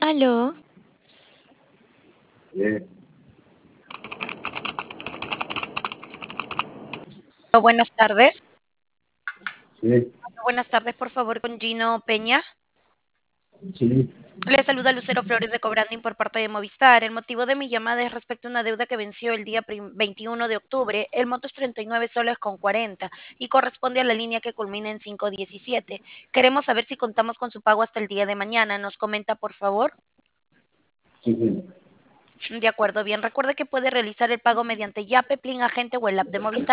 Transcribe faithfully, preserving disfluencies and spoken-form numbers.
Aló. Bien, Oh, buenas tardes. sí, Buenas tardes, por favor, con Gino Peña. sí, Le saluda Lucero Flores de Cobranding por parte de Movistar. El motivo de mi llamada es respecto a una deuda que venció el día prim- veintiuno de octubre. El monto es treinta y nueve soles con cuarenta y corresponde a la línea que culmina en quinientos diecisiete. Queremos saber si contamos con su pago hasta el día de mañana. ¿Nos comenta, por favor? sí, sí. De acuerdo, bien. Recuerde que puede realizar el pago mediante Yape, Plin Agente o el app de Movistar.